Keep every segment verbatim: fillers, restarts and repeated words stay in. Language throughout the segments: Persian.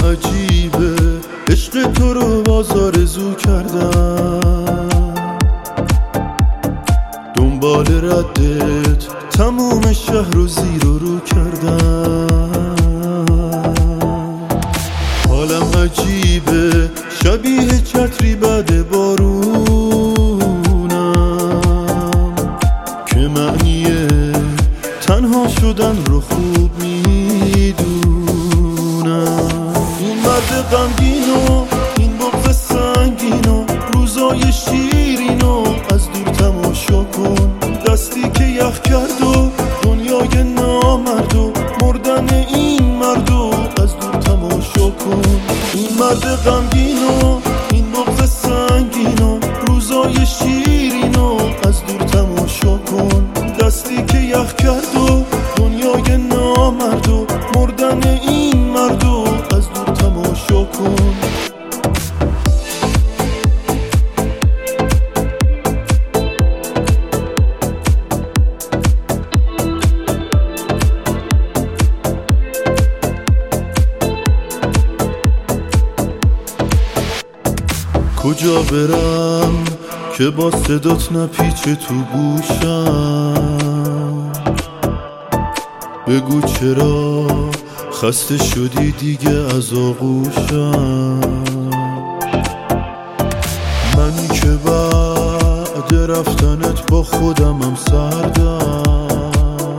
عجیبه عشق تو رو باز آرزو کردم، دنبال ردت تموم شهر رو زیر و رو کردم. حالم عجیبه شبیه چتری بعد بارونم، که معنیه تنها شدن رو خوب میدونم. این مرد غمگینو، این بغض سنگینو، روزای شیرینو از دور تماشا کن. دستی که یخ کرد و دنیای نامردو، مردن این مردو از دور تماشا کن. این مرد غمگینو، این بغض سنگینو، روزای شیرینو از دور تماشا کن. دستی که یخ کرد و دنیای نامردو، مردن این مردو از دور تماشا کن. کجا برم که با صدات نپیچه تو گوشم؟ بگو چرا خسته شدی دیگه از آغوشم؟ من که بعد رفتنت با خودمم سردم.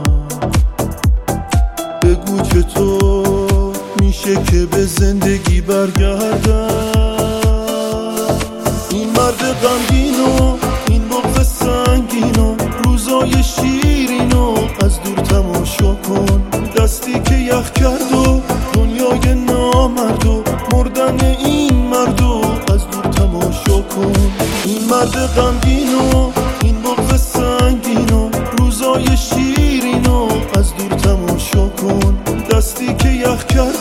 بگو چطور میشه که به زندگی برگردم؟ این مرد غمگینو، این بغض سنگینو، روزای شیرینو از دور تماشا کن. دستی که یخ کرد و دنیای نامردو، مردن این مردو از دور تماشا کن. این مرد غمگینو، این بغض سنگینو، روزای شیرینو از دور تماشا کن. دستی که یخ کرد